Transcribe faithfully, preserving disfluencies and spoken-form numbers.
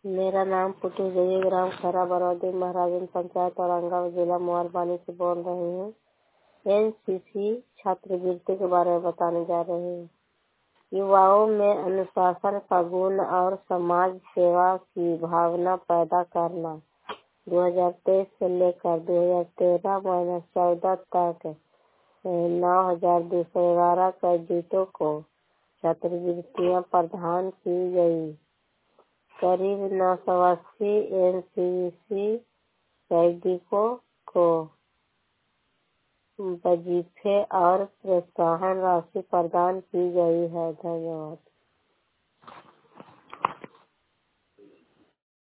मेरा नाम पुटू जय ग्राम खरा बरौदी महाराजन पंचायत औरंगाबाद जिला मोहरबानी से बोल रही हूँ। एनसीसी छात्रवृत्ति के बारे में बताने जा रहे हैं। युवाओं में अनुशासन का गुण और समाज सेवा की भावना पैदा करना। दो हज़ार तेईस से लेकर दो हज़ार तेरह माइनस चौदह तक नौ हजार दो सौ ग्यारह कैडेटों को छात्रवृत्तियाँ प्रदान की गई। करीब नौ सौ अस्सी एनसीसी कैडेटों को वजीफे और प्रोत्साहन राशि प्रदान की गई है। धन्यवाद।